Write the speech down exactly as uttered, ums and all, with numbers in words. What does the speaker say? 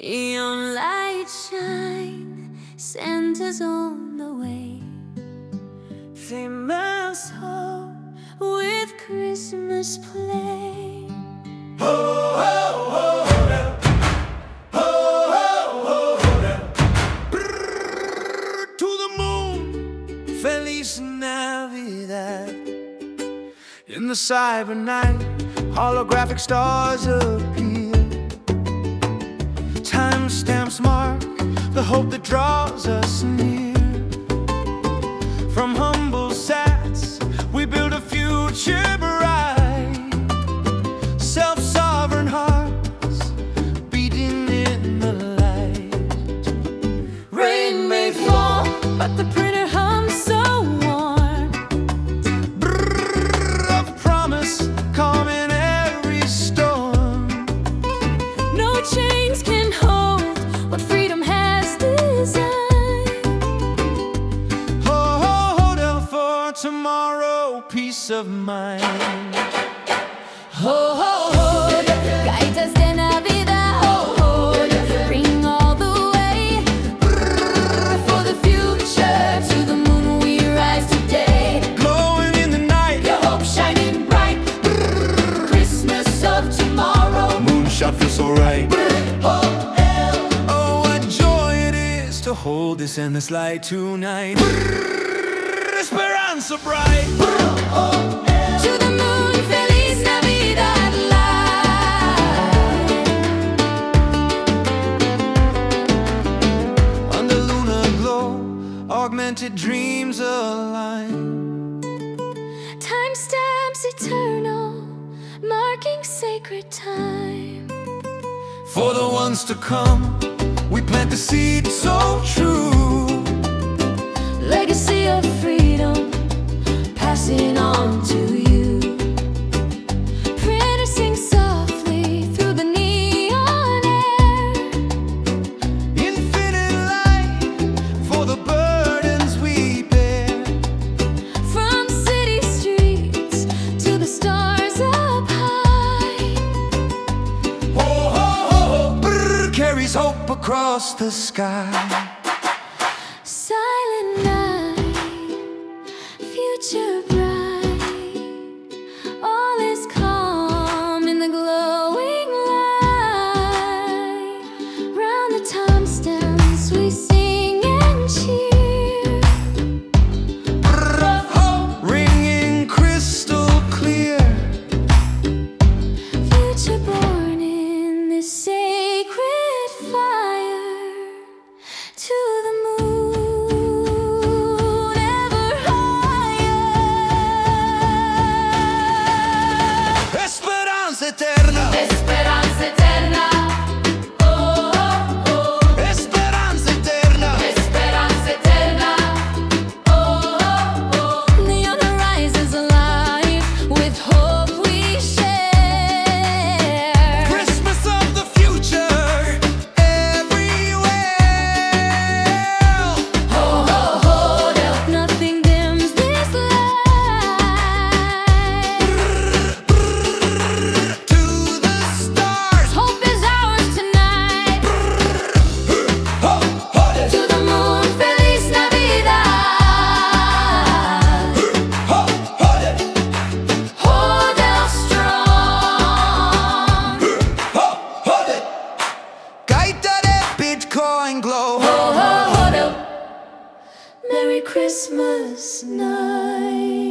Neon lights shine, Santa's on the way. Famous home with Christmas play. Ho, ho, ho, ho, now. Ho, ho, ho, ho, now. Brrr, to the moon, Feliz Navidad. In the cyber night, holographic stars appear. Timestamps mark the hope that draws us near. From humble sats, we build a future bright. Self-sovereign hearts beating in the light. Rain may fall, but the printer hums so warm. Brrr, of promise, calm in every storm. No chains can hold what freedom has designed. Ho, ho, hotel for tomorrow, peace of mind. Ho, ho, ho, gaitas de Navidad. Ho, ho, ring all the way. Brrr, for the future, to the moon we rise today. Glowing in the night, Your hope shining bright. Brrr, Christmas of tomorrow. moonshot feels so right. Ho, Oh, what joy it is to hold this endless light tonight. Brrr, Esperanza bright. to the moon, Feliz Navidad light. Under lunar glow, augmented dreams align. Timestamps eternal, marking sacred time. For the ones to come, we plant the seed so true. Legacy of freedom, passing on to you. Printer sings softly through the neon air. Infinite light for the burdens we bear. From city streets to the stars up high. Ho, ho, ho, ho. Brrr, carries hope across the sky. Silent night, future bright. All is calm in the glowing light. Round the timestamps we sing and cheer. Brrr, ho, ringing crystal clear. Future born in this sacred fire. To the moon, ever higher. Esperanza eterna. Esperanza eterna. Oh, oh, oh. Esperanza eterna. Esperanza eterna. Oh, oh, oh. Neon horizons alive with hope we share. Christmas of the future everywhere. Ho, ho, ho, till nothing dims this light. To the stars. Hope is ours tonight. Ho, ho, To the moon, Feliz Navidad. ho, ho, Hold out strong. ho, ho. Gaita de Bitcoin glow. Ho, ho, ho, Merry Christmas night.